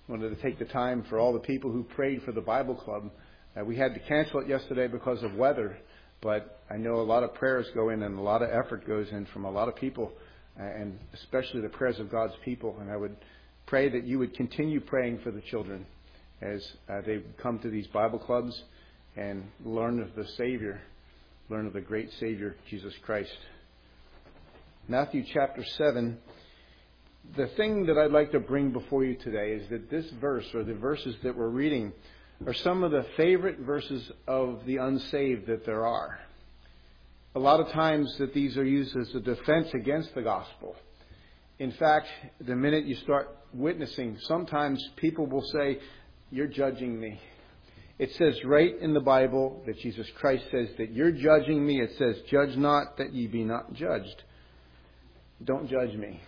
wanted to take the time for all the people who prayed for the Bible Club. We had to cancel it yesterday because of weather, but I know a lot of prayers go in and a lot of effort goes in from a lot of people, and especially the prayers of God's people. And I would pray that you would continue praying for the children as they come to these Bible clubs and learn of the Savior, learn of the great Savior, Jesus Christ. Matthew chapter 7. The thing that I'd like to bring before you today is that this verse, or the verses that we're reading, are some of the favorite verses of the unsaved that there are. A lot of times that these are used as a defense against the gospel. In fact, the minute you start witnessing, sometimes people will say, "You're judging me." It says right in the Bible that Jesus Christ says that you're judging me. It says, "Judge not that ye be not judged." Don't judge me.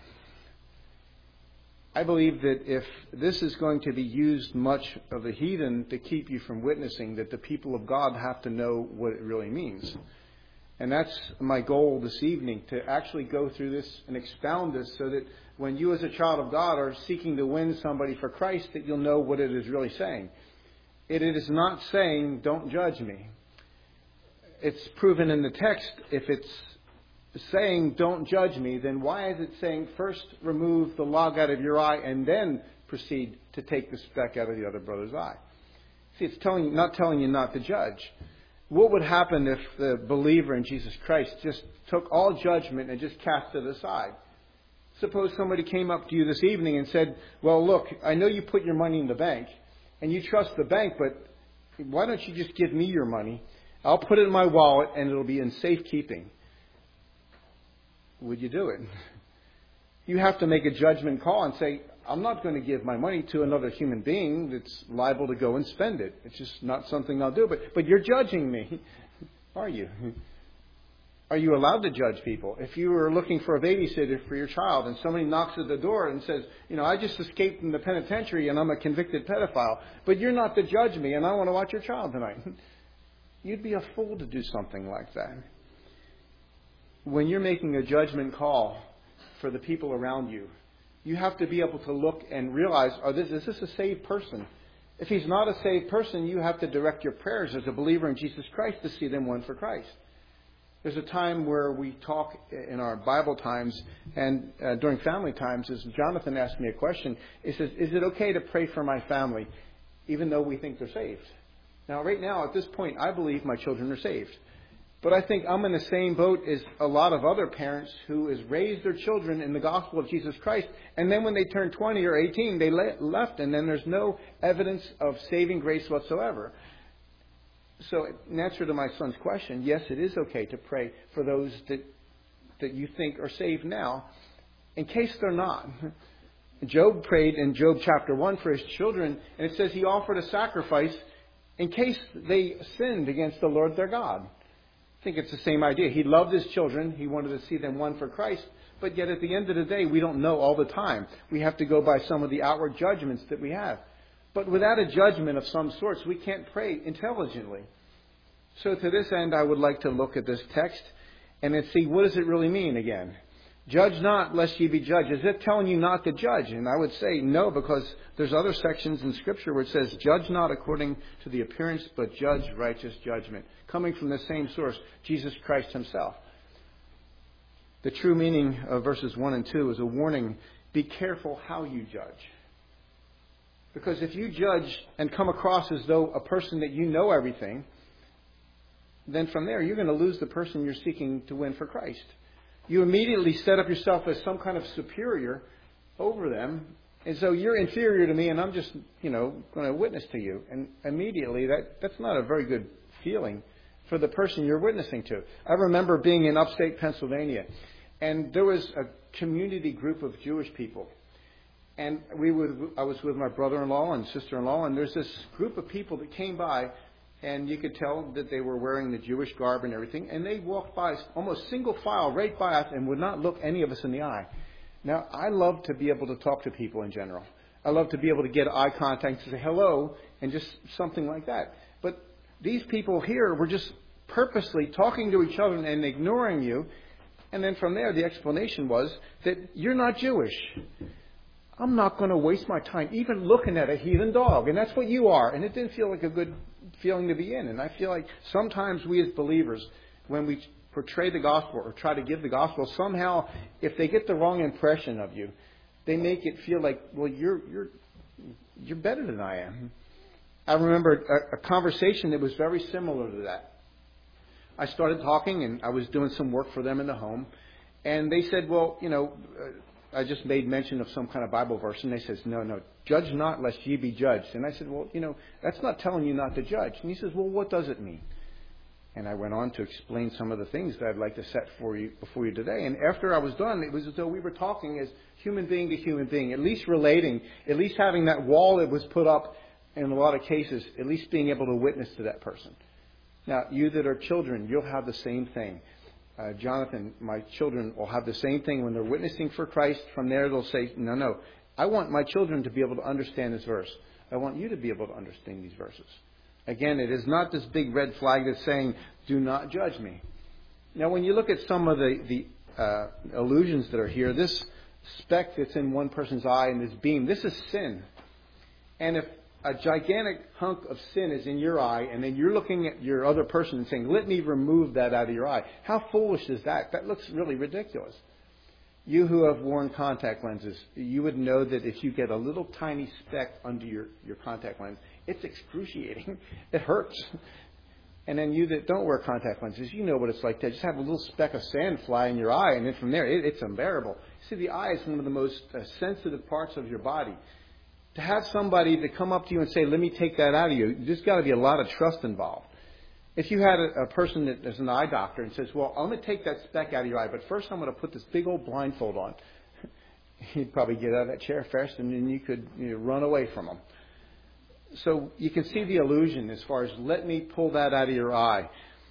I believe that if this is going to be used much of the heathen to keep you from witnessing, that the people of God have to know what it really means. And that's my goal this evening, to actually go through this and expound this so that when you as a child of God are seeking to win somebody for Christ, that you'll know what it is really saying. It is not saying, "Don't judge me." It's proven in the text. If it's saying, "Don't judge me," then why is it saying, first remove the log out of your eye and then proceed to take the speck out of the other brother's eye? See, it's not telling you not to judge. What would happen if the believer in Jesus Christ just took all judgment and just cast it aside? Suppose somebody came up to you this evening and said, "Well, look, I know you put your money in the bank and you trust the bank, but why don't you just give me your money? I'll put it in my wallet and it'll be in safekeeping." Would you do it? You have to make a judgment call and say, "I'm not going to give my money to another human being that's liable to go and spend it. It's just not something I'll do." But you're judging me, are you? Are you allowed to judge people? If you were looking for a babysitter for your child and somebody knocks at the door and says, "I just escaped from the penitentiary and I'm a convicted pedophile, but you're not to judge me and I want to watch your child tonight." You'd be a fool to do something like that. When you're making a judgment call for the people around you, you have to be able to look and realize, is this a saved person? If he's not a saved person, you have to direct your prayers as a believer in Jesus Christ to see them won for Christ. There's a time where we talk in our Bible times and during family times, as Jonathan asked me a question, he says, "Is it okay to pray for my family even though we think they're saved?" Now, right now, at this point, I believe my children are saved. But I think I'm in the same boat as a lot of other parents who has raised their children in the gospel of Jesus Christ. And then when they turn 20 or 18, they left, and then there's no evidence of saving grace whatsoever. So in answer to my son's question, yes, it is okay to pray for those that you think are saved now, in case they're not. Job prayed in Job chapter 1 for his children, and it says he offered a sacrifice in case they sinned against the Lord their God. I think it's the same idea. He loved his children. He wanted to see them won for Christ. But yet at the end of the day, we don't know all the time. We have to go by some of the outward judgments that we have. But without a judgment of some sorts, we can't pray intelligently. So to this end, I would like to look at this text and then see, what does it really mean again? Judge not, lest ye be judged. Is it telling you not to judge? And I would say no, because there's other sections in Scripture where it says, "Judge not according to the appearance, but judge righteous judgment." Coming from the same source, Jesus Christ himself. The true meaning of verses 1 and 2 is a warning. Be careful how you judge. Because if you judge and come across as though a person that you know everything, then from there you're going to lose the person you're seeking to win for Christ. You immediately set up yourself as some kind of superior over them. And so you're inferior to me and I'm just, going to witness to you. And immediately that's not a very good feeling for the person you're witnessing to. I remember being in upstate Pennsylvania, and there was a community group of Jewish people. And I was with my brother-in-law and sister-in-law, and there's this group of people that came by, and you could tell that they were wearing the Jewish garb and everything, and they walked by almost single file right by us and would not look any of us in the eye. Now, I love to be able to talk to people in general. I love to be able to get eye contact and say hello and just something like that. But these people here were just purposely talking to each other and ignoring you. And then from there, the explanation was that you're not Jewish. I'm not going to waste my time even looking at a heathen dog. And that's what you are. And it didn't feel like a good feeling to be in. And I feel like sometimes we as believers, when we portray the gospel or try to give the gospel, somehow, if they get the wrong impression of you, they make it feel like, well, you're better than I am. I remember a conversation that was very similar to that. I started talking, and I was doing some work for them in the home. And they said, well, I just made mention of some kind of Bible verse. And they says, no, judge not lest ye be judged. And I said, well, that's not telling you not to judge. And he says, well, what does it mean? And I went on to explain some of the things that I'd like to set before you today. And after I was done, it was as though we were talking as human being to human being, at least relating, at least having that wall that was put up in a lot of cases, at least being able to witness to that person. Now, you that are children, you'll have the same thing. Jonathan, my children will have the same thing when they're witnessing for Christ. From there, they'll say, no, I want my children to be able to understand this verse. I want you to be able to understand these verses. Again, it is not this big red flag that's saying, do not judge me. Now, when you look at some of the illusions that are here, this speck that's in one person's eye and this beam, this is sin. And if a gigantic hunk of sin is in your eye, and then you're looking at your other person and saying, let me remove that out of your eye. How foolish is that? That looks really ridiculous. You who have worn contact lenses, you would know that if you get a little tiny speck under your contact lens, it's excruciating. It hurts. And then you that don't wear contact lenses, you know what it's like to just have a little speck of sand fly in your eye, and then from there, it's unbearable. See, the eye is one of the most sensitive parts of your body. To have somebody to come up to you and say, let me take that out of you, there's got to be a lot of trust involved. If you had a person that is an eye doctor and says, well, I'm going to take that speck out of your eye, but first I'm going to put this big old blindfold on, you'd probably get out of that chair first, and then you could run away from them. So you can see the illusion as far as, let me pull that out of your eye.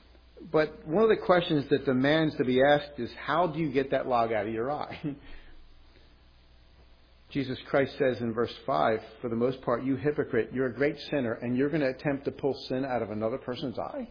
But one of the questions that demands to be asked is, how do you get that log out of your eye? Jesus Christ says in verse 5, for the most part, you hypocrite, you're a great sinner, and you're going to attempt to pull sin out of another person's eye?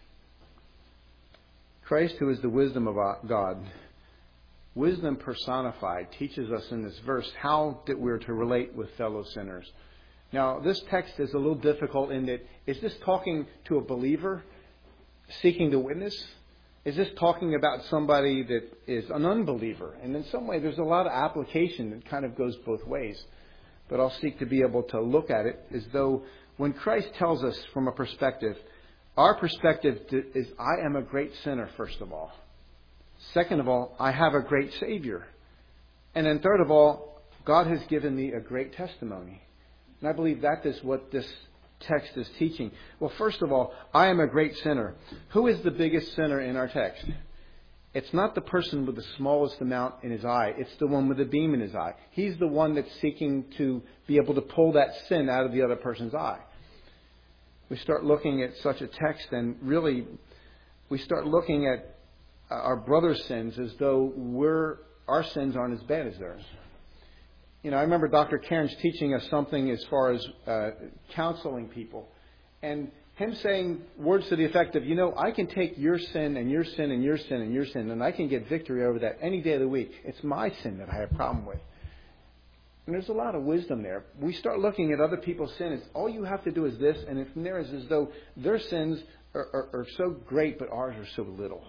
Christ, who is the wisdom of God, wisdom personified, teaches us in this verse how that we're to relate with fellow sinners. Now, this text is a little difficult in that, is this talking to a believer seeking to witness? Is this talking about somebody that is an unbeliever? And in some way, there's a lot of application that kind of goes both ways. But I'll seek to be able to look at it as though when Christ tells us from a perspective, our perspective is, I am a great sinner, first of all. Second of all, I have a great Savior. And then third of all, God has given me a great testimony. And I believe that is what this text is teaching. Well, first of all, I am a great sinner. Who is the biggest sinner in our text? It's not the person with the smallest amount in his eye. It's the one with the beam in his eye. He's the one that's seeking to be able to pull that sin out of the other person's eye. We start looking at such a text, and really we start looking at our brother's sins as though our sins aren't as bad as theirs. I remember Dr. Cairns teaching us something as far as counseling people. And him saying words to the effect of, I can take your sin and your sin and your sin and your sin, and I can get victory over that any day of the week. It's my sin that I have a problem with. And there's a lot of wisdom there. We start looking at other people's sins. All you have to do is this, and from there is as though their sins are so great, but ours are so little.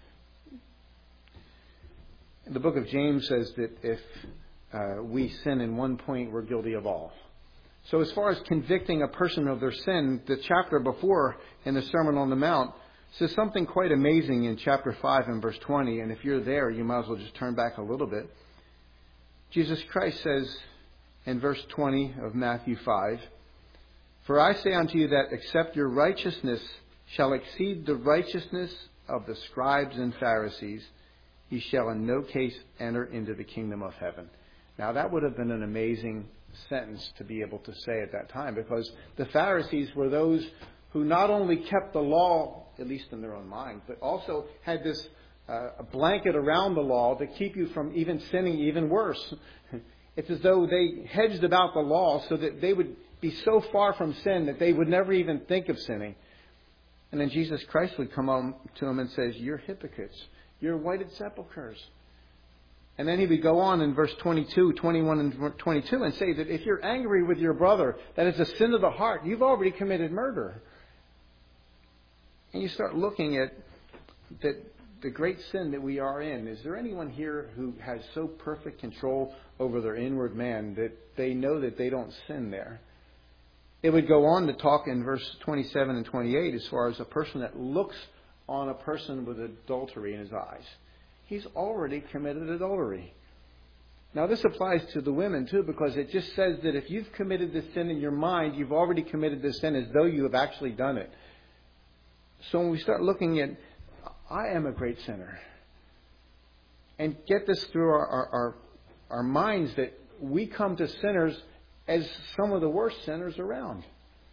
The book of James says that if we sin in one point, we're guilty of all. So as far as convicting a person of their sin, the chapter before in the Sermon on the Mount says something quite amazing in chapter 5 and verse 20. And if you're there, you might as well just turn back a little bit. Jesus Christ says in verse 20 of Matthew 5, for I say unto you that except your righteousness shall exceed the righteousness of the scribes and Pharisees, ye shall in no case enter into the kingdom of heaven. Now, that would have been an amazing sentence to be able to say at that time, because the Pharisees were those who not only kept the law, at least in their own mind, but also had this a blanket around the law to keep you from even sinning even worse. It's as though they hedged about the law so that they would be so far from sin that they would never even think of sinning. And then Jesus Christ would come on to them and says, you're hypocrites. You're whited sepulchres. And then he would go on in verse 22, 21, and 22 and say that if you're angry with your brother, that is a sin of the heart. You've already committed murder. And you start looking at the great sin that we are in. Is there anyone here who has so perfect control over their inward man that they know that they don't sin there? It would go on to talk in verse 27 and 28 as far as a person that looks on a person with adultery in his eyes. He's already committed adultery. Now this applies to the women too, because it just says that if you've committed this sin in your mind, you've already committed this sin as though you have actually done it. So when we start looking at, I am a great sinner, and get this through our minds that we come to sinners as some of the worst sinners around.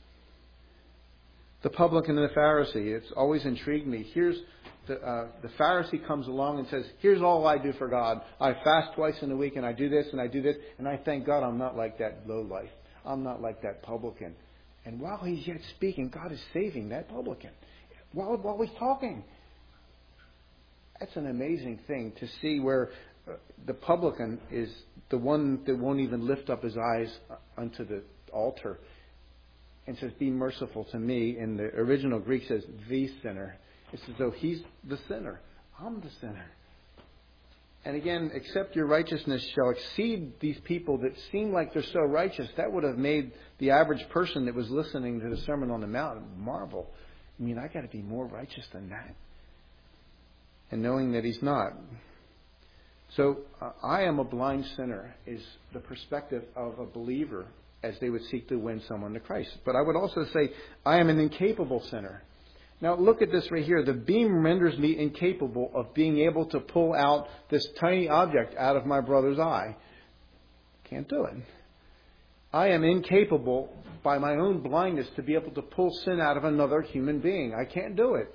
The publican and the Pharisee, it's always intrigued me. Here's the Pharisee comes along and says, here's all I do for God. I fast twice in a week and I do this and I do this. And I thank God I'm not like that lowlife. I'm not like that publican. And while he's yet speaking, God is saving that publican. While he's talking. That's an amazing thing to see where the publican is the one that won't even lift up his eyes unto the altar and says, be merciful to me. In the original Greek says, the sinner. It's as though he's the sinner. I'm the sinner. And again, except your righteousness shall exceed these people that seem like they're so righteous. That would have made the average person that was listening to the Sermon on the Mount marvel. I mean, I got to be more righteous than that. And knowing that he's not. So, I am a blind sinner is the perspective of a believer as they would seek to win someone to Christ. But I would also say, I am an incapable sinner. Now look at this right here. The beam renders me incapable of being able to pull out this tiny object out of my brother's eye. Can't do it. I am incapable by my own blindness to be able to pull sin out of another human being. I can't do it.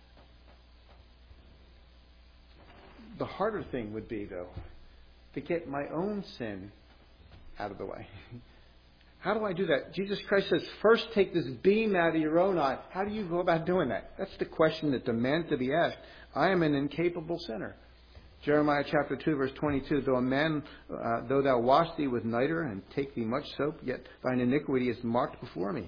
The harder thing would be, though, to get my own sin out of the way. How do I do that? Jesus Christ says, first take this beam out of your own eye. How do you go about doing that? That's the question that demands to be asked. I am an incapable sinner. Jeremiah chapter 2, verse 22, though thou wash thee with nitre and take thee much soap, yet thine iniquity is marked before me.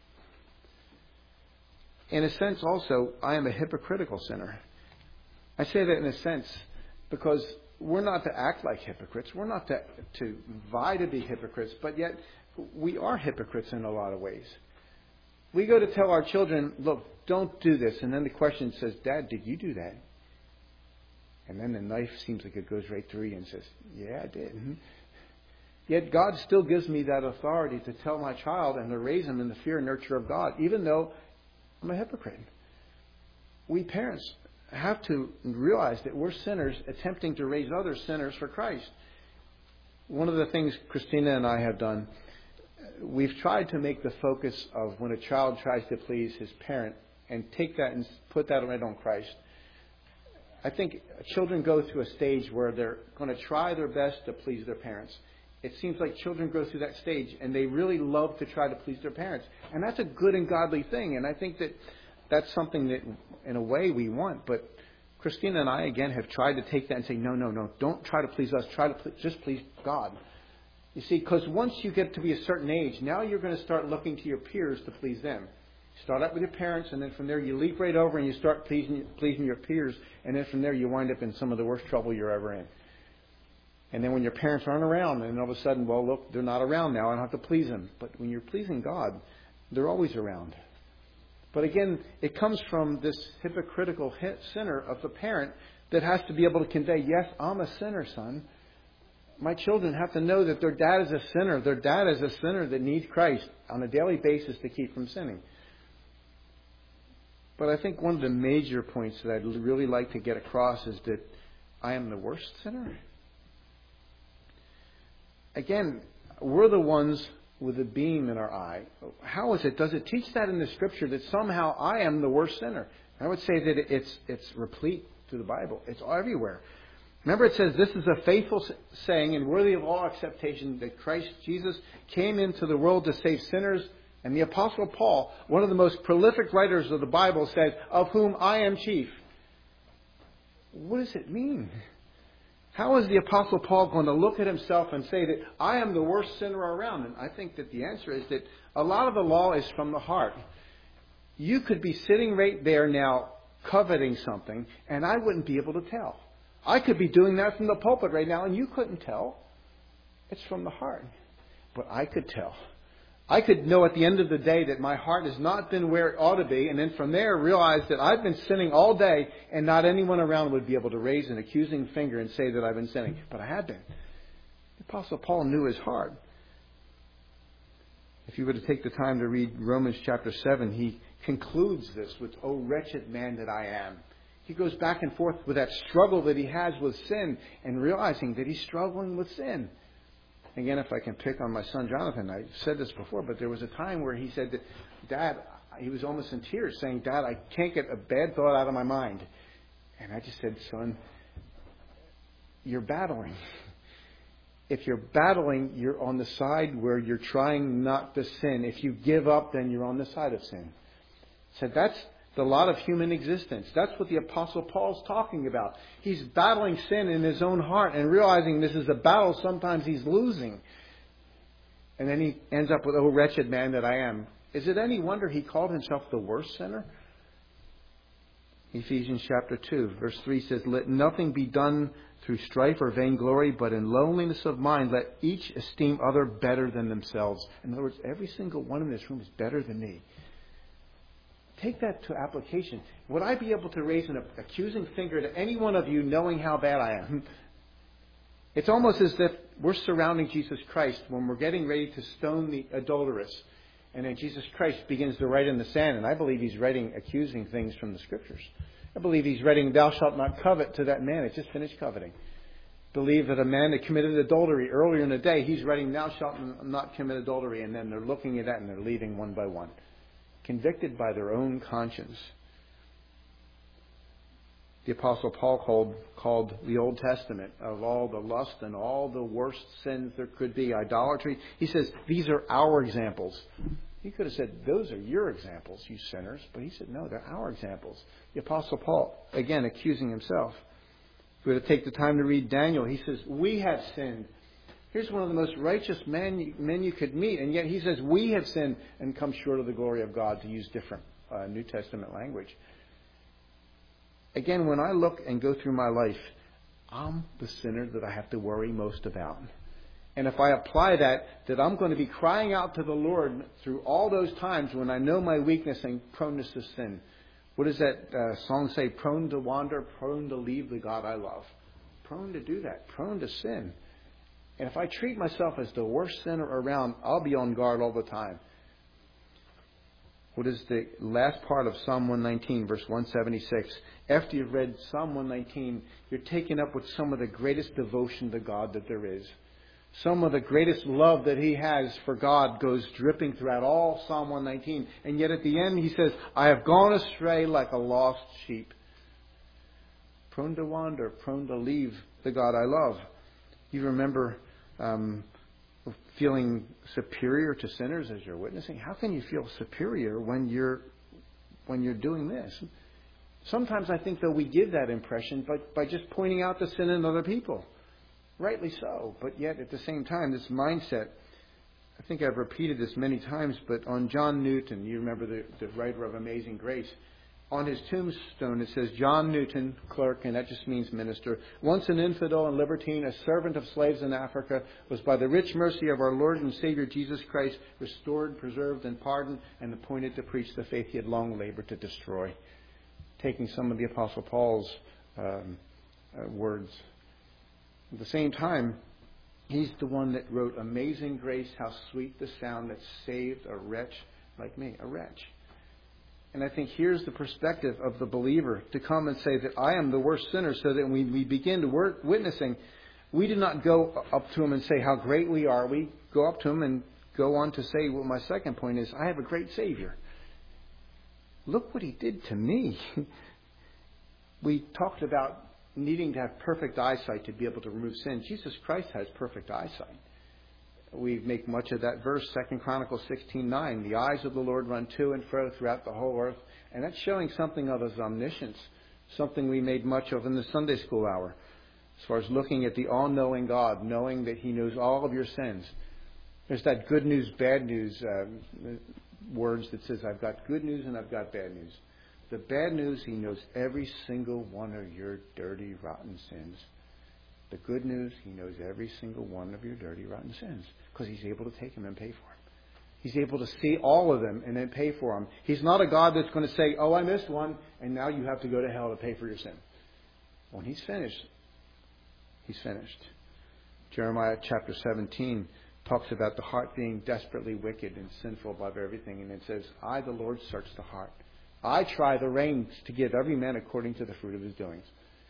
In a sense also, I am a hypocritical sinner. I say that in a sense because we're not to act like hypocrites. We're not to vie to be hypocrites, but yet we are hypocrites in a lot of ways. We go to tell our children, look, don't do this. And then the question says, Dad, did you do that? And then the knife seems like it goes right through you and says, yeah, I did. Mm-hmm. Yet God still gives me that authority to tell my child and to raise him in the fear and nurture of God, even though I'm a hypocrite. We parents have to realize that we're sinners attempting to raise other sinners for Christ. One of the things Christina and I have done, we've tried to make the focus of when a child tries to please his parent and take that and put that right on Christ. I think children go through a stage where they're going to try their best to please their parents. It seems like children go through that stage and they really love to try to please their parents. And that's a good and godly thing. And I think that that's something that in a way we want. But Christina and I, again, have tried to take that and say, no, don't try to please us. Try to just please God. You see, because once you get to be a certain age, now you're going to start looking to your peers to please them. Start out with your parents, and then from there you leap right over and you start pleasing your peers. And then from there you wind up in some of the worst trouble you're ever in. And then when your parents aren't around, and all of a sudden, well, look, they're not around now. I don't have to please them. But when you're pleasing God, they're always around. But again, it comes from this hypocritical sinner of the parent that has to be able to convey, yes, I'm a sinner, son. My children have to know that their dad is a sinner. Their dad is a sinner that needs Christ on a daily basis to keep from sinning. But I think one of the major points that I'd really like to get across is that I am the worst sinner. Again, we're the ones with a beam in our eye. How is it? Does it teach that in the Scripture that somehow I am the worst sinner? I would say that it's replete through the Bible. It's everywhere. Remember, it says, this is a faithful saying and worthy of all acceptation that Christ Jesus came into the world to save sinners. And the Apostle Paul, one of the most prolific writers of the Bible, said, of whom I am chief. What does it mean? How is the Apostle Paul going to look at himself and say that I am the worst sinner around? And I think that the answer is that a lot of the law is from the heart. You could be sitting right there now coveting something, and I wouldn't be able to tell. I could be doing that from the pulpit right now, and you couldn't tell. It's from the heart. But I could tell. I could know at the end of the day that my heart has not been where it ought to be, and then from there realize that I've been sinning all day, and not anyone around would be able to raise an accusing finger and say that I've been sinning. But I had been. The Apostle Paul knew his heart. If you were to take the time to read Romans chapter 7, he concludes this with, "O wretched man that I am." He goes back and forth with that struggle that he has with sin and realizing that he's struggling with sin. Again, if I can pick on my son Jonathan, I said this before, but there was a time where he said that, "Dad," he was almost in tears saying, "Dad, I can't get a bad thought out of my mind." And I just said, "Son, you're battling. If you're battling, you're on the side where you're trying not to sin. If you give up, then you're on the side of sin." I said, that's the lot of human existence. That's what the Apostle Paul's talking about. He's battling sin in his own heart and realizing this is a battle sometimes he's losing. And then he ends up with, "Oh, wretched man that I am." Is it any wonder he called himself the worst sinner? Ephesians chapter 2, verse 3 says, "Let nothing be done through strife or vainglory, but in lowliness of mind, let each esteem other better than themselves." In other words, every single one in this room is better than me. Take that to application. Would I be able to raise an accusing finger to any one of you knowing how bad I am? It's almost as if we're surrounding Jesus Christ when we're getting ready to stone the adulteress. And then Jesus Christ begins to write in the sand. And I believe he's writing accusing things from the Scriptures. I believe he's writing, "Thou shalt not covet," to that man that just finished coveting. Believe that a man that committed adultery earlier in the day, he's writing, "Thou shalt not commit adultery." And then they're looking at that and they're leaving one by one, convicted by their own conscience. The Apostle Paul called the Old Testament, of all the lust and all the worst sins there could be, idolatry. He says, these are our examples. He could have said, "Those are your examples, you sinners." But he said, no, they're our examples. The Apostle Paul, again, accusing himself. If we were to take the time to read Daniel, he says, "We have sinned." Here's one of the most righteous men you could meet, and yet he says, "We have sinned and come short of the glory of God," to use different New Testament language. Again, when I look and go through my life, I'm the sinner that I have to worry most about. And if I apply that I'm going to be crying out to the Lord through all those times when I know my weakness and proneness to sin. What does that song say? Prone to wander, prone to leave the God I love. Prone to do that, prone to sin. And if I treat myself as the worst sinner around, I'll be on guard all the time. What is the last part of Psalm 119, verse 176? After you've read Psalm 119, you're taken up with some of the greatest devotion to God that there is. Some of the greatest love that he has for God goes dripping throughout all Psalm 119. And yet at the end he says, "I have gone astray like a lost sheep." Prone to wander, prone to leave the God I love. You remember feeling superior to sinners as you're witnessing? How can you feel superior when you're doing this? Sometimes I think that we give that impression by just pointing out the sin in other people. Rightly so. But yet at the same time, this mindset, I think I've repeated this many times, but on John Newton, you remember the writer of Amazing Grace, on his tombstone it says, "John Newton, clerk," and that just means minister, "once an infidel and libertine, a servant of slaves in Africa, was by the rich mercy of our Lord and Savior Jesus Christ restored, preserved, and pardoned, and appointed to preach the faith he had long labored to destroy." Taking some of the Apostle Paul's words. At the same time, he's the one that wrote, "Amazing grace, how sweet the sound that saved a wretch like me," a wretch. And I think here's the perspective of the believer, to come and say that I am the worst sinner, so that when we begin to witnessing, we do not go up to him and say how great we are. We go up to him and go on to say, well, my second point is, I have a great Savior. Look what he did to me. We talked about needing to have perfect eyesight to be able to remove sin. Jesus Christ has perfect eyesight. We make much of that verse, 2 Chronicles 16:9. The eyes of the Lord run to and fro throughout the whole earth. And that's showing something of his omniscience, something we made much of in the Sunday school hour. As far as looking at the all-knowing God, knowing that He knows all of your sins. There's that good news, bad news words that says, I've got good news and I've got bad news. The bad news, He knows every single one of your dirty, rotten sins. The good news, He knows every single one of your dirty, rotten sins. Because He's able to take them and pay for them. He's able to see all of them and then pay for them. He's not a God that's going to say, oh, I missed one, and now you have to go to hell to pay for your sin. When He's finished, He's finished. Jeremiah chapter 17 talks about the heart being desperately wicked and sinful above everything. And it says, I, the Lord, search the heart. I try the reins to give every man according to the fruit of his doings.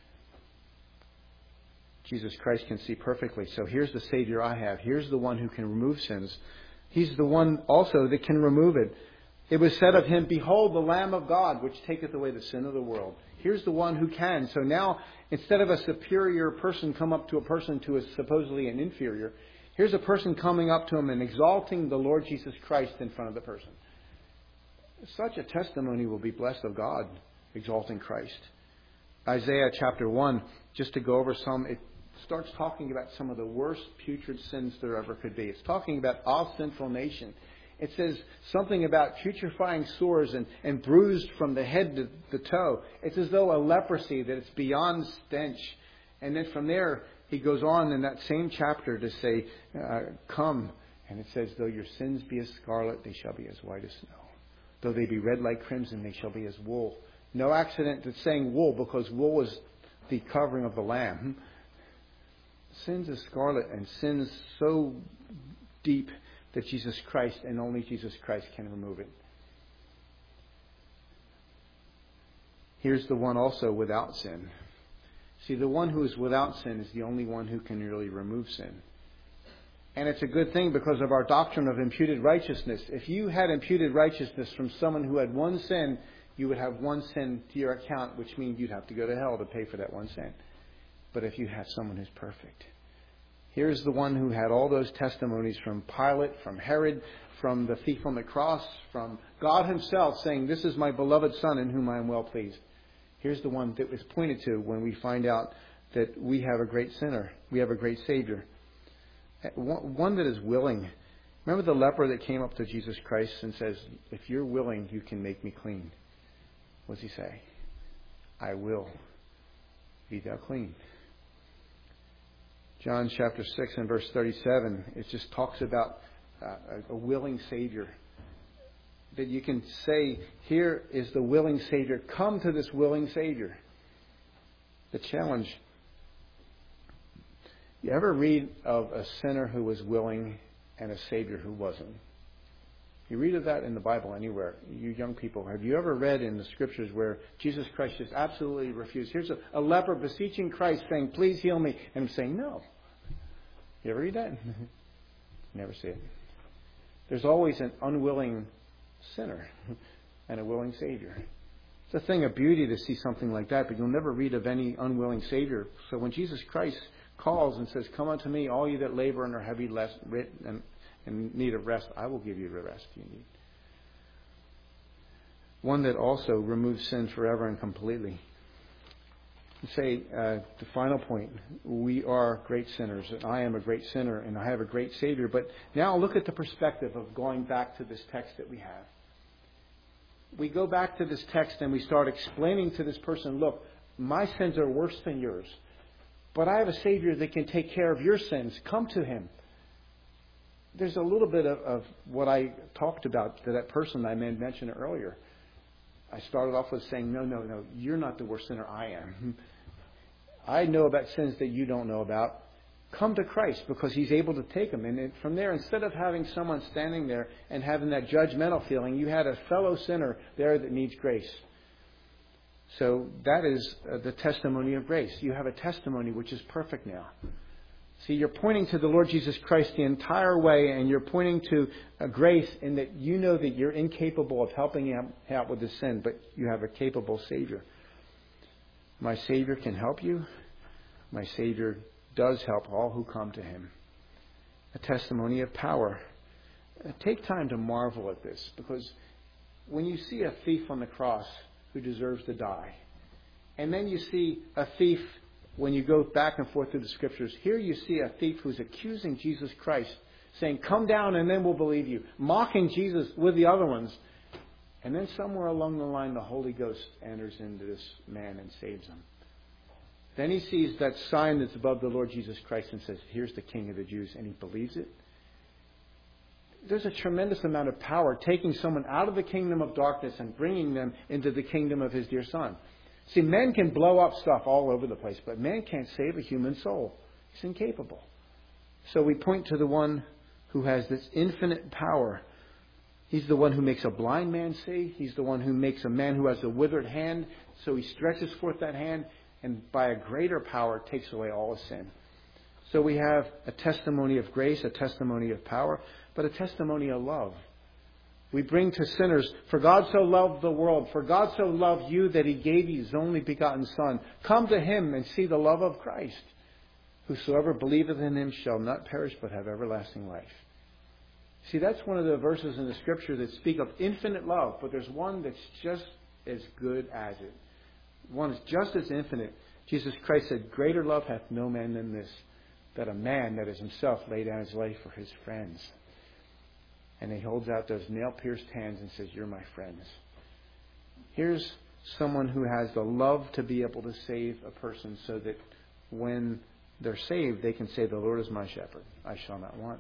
Jesus Christ can see perfectly. So here's the Savior I have. Here's the one who can remove sins. He's the one also that can remove it. It was said of Him, behold, the Lamb of God, which taketh away the sin of the world. Here's the one who can. So now, instead of a superior person come up to a person who is supposedly an inferior, here's a person coming up to him and exalting the Lord Jesus Christ in front of the person. Such a testimony will be blessed of God, exalting Christ. Isaiah chapter 1, just to go over some, it starts talking about some of the worst putrid sins there ever could be. It's talking about our sinful nation. It says something about putrefying sores and bruised from the head to the toe. It's as though a leprosy that it's beyond stench. And then from there, he goes on in that same chapter to say, come. And it says, though your sins be as scarlet, they shall be as white as snow. Though they be red like crimson, they shall be as wool. No accident that's saying wool, because wool is the covering of the lamb. Sins is scarlet, and sins so deep that Jesus Christ and only Jesus Christ can remove it. Here's the one also without sin. See, the one who is without sin is the only one who can really remove sin. And it's a good thing because of our doctrine of imputed righteousness. If you had imputed righteousness from someone who had one sin, you would have one sin to your account, which means you'd have to go to hell to pay for that one sin. But if you have someone who's perfect. Here's the one who had all those testimonies from Pilate, from Herod, from the thief on the cross, from God Himself saying, this is my beloved Son in whom I am well pleased. Here's the one that was pointed to when we find out that we have a great sinner. We have a great Savior. One that is willing. Remember the leper that came up to Jesus Christ and says, if you're willing, you can make me clean. What does He say? I will. Be thou clean. John chapter 6 and verse 37, it just talks about a willing Savior. That you can say, here is the willing Savior. Come to this willing Savior. The challenge. You ever read of a sinner who was willing and a Savior who wasn't? You read of that in the Bible anywhere. You young people, have you ever read in the Scriptures where Jesus Christ just absolutely refused? Here's a leper beseeching Christ saying, please heal me. And Him saying, no. You ever read that? Never see it. There's always an unwilling sinner and a willing Savior. It's a thing of beauty to see something like that, but you'll never read of any unwilling Savior. So when Jesus Christ calls and says, come unto me, all you that labor and are heavy and in need of rest, I will give you the rest you need. One that also removes sin forever and completely. Say, the final point, we are great sinners, and I am a great sinner, and I have a great Savior. But now look at the perspective of going back to this text that we have. We go back to this text and we start explaining to this person, look, my sins are worse than yours, but I have a Savior that can take care of your sins. Come to Him. There's a little bit of what I talked about to that person I mentioned earlier. I started off with saying, no, you're not the worst sinner, I am. I know about sins that you don't know about. Come to Christ because He's able to take them. And from there, instead of having someone standing there and having that judgmental feeling, you had a fellow sinner there that needs grace. So that is the testimony of grace. You have a testimony which is perfect now. See, you're pointing to the Lord Jesus Christ the entire way, and you're pointing to a grace in that you know that you're incapable of helping Him out with His sin, but you have a capable Savior. My Savior can help you. My Savior does help all who come to Him. A testimony of power. Take time to marvel at this, because when you see a thief on the cross who deserves to die, and then you see a thief when you go back and forth through the Scriptures, here you see a thief who's accusing Jesus Christ, saying, come down and then we'll believe you, mocking Jesus with the other ones. And then somewhere along the line, the Holy Ghost enters into this man and saves him. Then he sees that sign that's above the Lord Jesus Christ and says, here's the King of the Jews, and he believes it. There's a tremendous amount of power taking someone out of the kingdom of darkness and bringing them into the kingdom of his dear Son. See, men can blow up stuff all over the place, but man can't save a human soul. He's incapable. So we point to the one who has this infinite power. He's the one who makes a blind man see. He's the one who makes a man who has a withered hand. So he stretches forth that hand and by a greater power takes away all his sin. So we have a testimony of grace, a testimony of power, but a testimony of love. We bring to sinners, for God so loved the world, for God so loved you that he gave you his only begotten Son. Come to him and see the love of Christ. Whosoever believeth in him shall not perish but have everlasting life. See, that's one of the verses in the Scripture that speak of infinite love, but there's one that's just as good as it. One is just as infinite. Jesus Christ said, greater love hath no man than this, that a man that is himself lay down his life for his friends. And he holds out those nail-pierced hands and says, you're my friends. Here's someone who has the love to be able to save a person so that when they're saved, they can say, the Lord is my shepherd. I shall not want.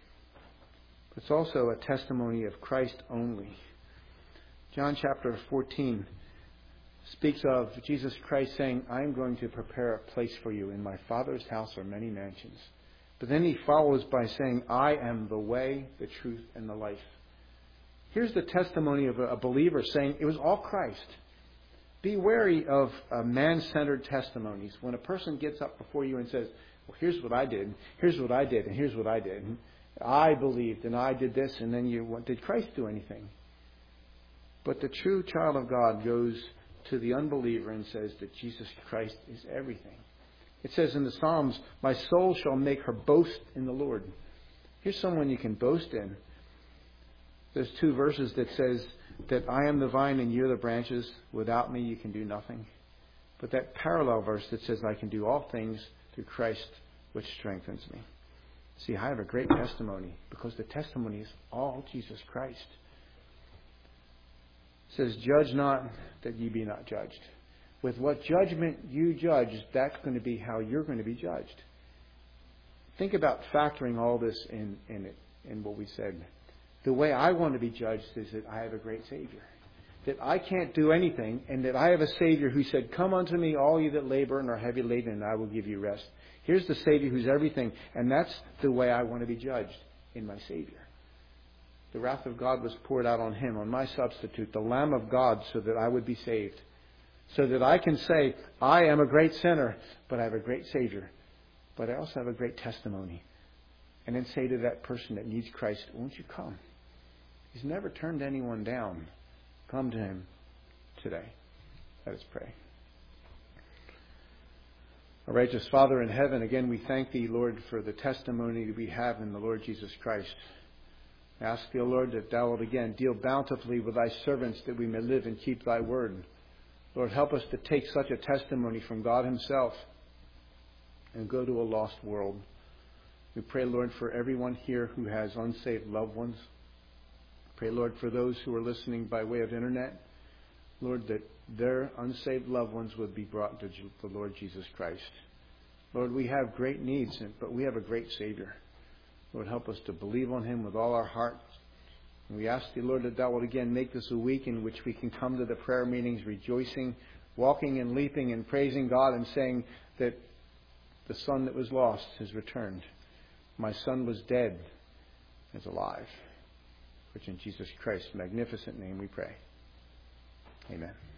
It's also a testimony of Christ only. John chapter 14 speaks of Jesus Christ saying, I'm going to prepare a place for you. In my Father's house are many mansions. But then he follows by saying, I am the way, the truth, and the life. Here's the testimony of a believer saying, it was all Christ. Be wary of man-centered testimonies. When a person gets up before you and says, well, here's what I did, here's what I did, and here's what I did. I believed, and I did this, and then did Christ do anything? But the true child of God goes to the unbeliever and says that Jesus Christ is everything. It says in the Psalms, my soul shall make her boast in the Lord. Here's someone you can boast in. There's 2 verses that says that I am the vine and you're the branches. Without me you can do nothing. But that parallel verse that says I can do all things through Christ which strengthens me. See, I have a great testimony because the testimony is all Jesus Christ. It says, judge not that ye be not judged. With what judgment you judge, that's going to be how you're going to be judged. Think about factoring all this in what we said. The way I want to be judged is that I have a great Savior. That I can't do anything, and that I have a Savior who said, come unto me, all you that labor and are heavy laden, and I will give you rest. Here's the Savior who's everything, and that's the way I want to be judged, in my Savior. The wrath of God was poured out on him, on my substitute, the Lamb of God, so that I would be saved. So that I can say, I am a great sinner, but I have a great Savior. But I also have a great testimony. And then say to that person that needs Christ, won't you come? He's never turned anyone down. Come to him today. Let us pray. Our righteous Father in heaven, again we thank Thee, Lord, for the testimony that we have in the Lord Jesus Christ. I ask Thee, O Lord, that Thou wilt again deal bountifully with Thy servants that we may live and keep Thy word. Lord, help us to take such a testimony from God Himself and go to a lost world. We pray, Lord, for everyone here who has unsaved loved ones. Pray, Lord, for those who are listening by way of internet. Lord, that their unsaved loved ones would be brought to the Lord Jesus Christ. Lord, we have great needs, but we have a great Savior. Lord, help us to believe on Him with all our hearts. And we ask Thee, Lord, that Thou wilt again make this a week in which we can come to the prayer meetings rejoicing, walking and leaping and praising God and saying that the son that was lost has returned. My son was dead, is alive. Which in Jesus Christ's magnificent name we pray. Amen.